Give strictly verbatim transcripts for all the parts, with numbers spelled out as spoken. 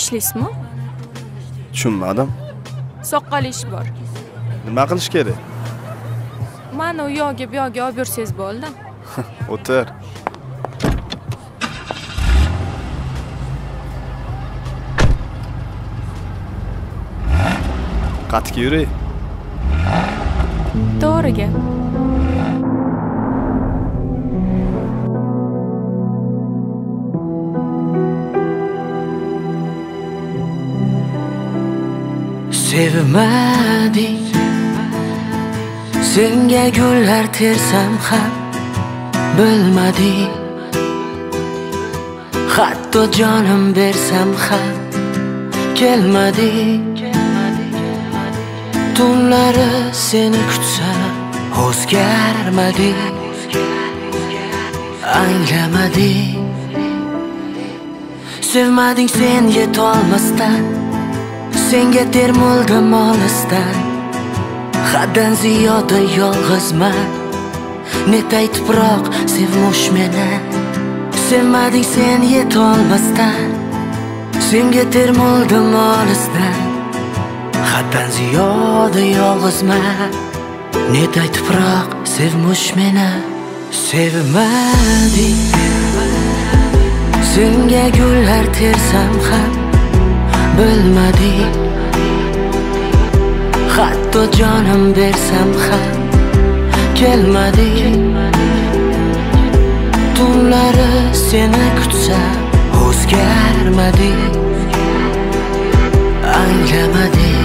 ishlaysizmi? Tushunmadim. Soqqal ish bor. Nima qilish kerak? Mani u yoqqa bu yoqqa olib yursangiz bo'ldi. O'tir. Qatga yuring. To'g'ri gap. Sevmadim, senga gullar tersam ham bilmadim, hatto jonim bersam ham kelmading. Tunlari seni kutsam o'zgarmading, anglamading. Sevmading sen yetolmasdan, senga termuldim olisdan. Haddan ziyoda yolg'izman, netay tuproq sevmush meni. Sevmading sen yetolmasdan, senga termuldim olisdan. Haddan ziyoda yolg'izman, netay tuproq sevmush meni. Sevmading, senga gullar tersam ham bilmadim, hatto jonim bersam ham kelmading. Tunlari seni kutsam o'zgarmading, anglamading.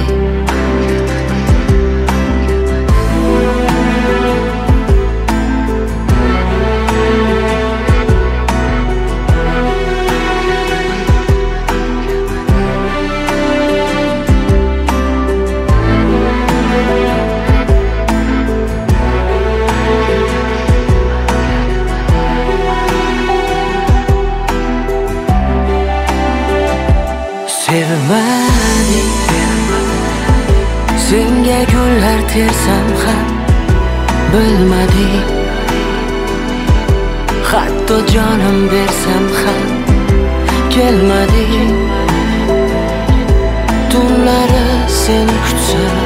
Sevmadim, senga gullar tersam ham bilmadim, hatto jonim bersam ham kelmading. Tunlari seni kutsam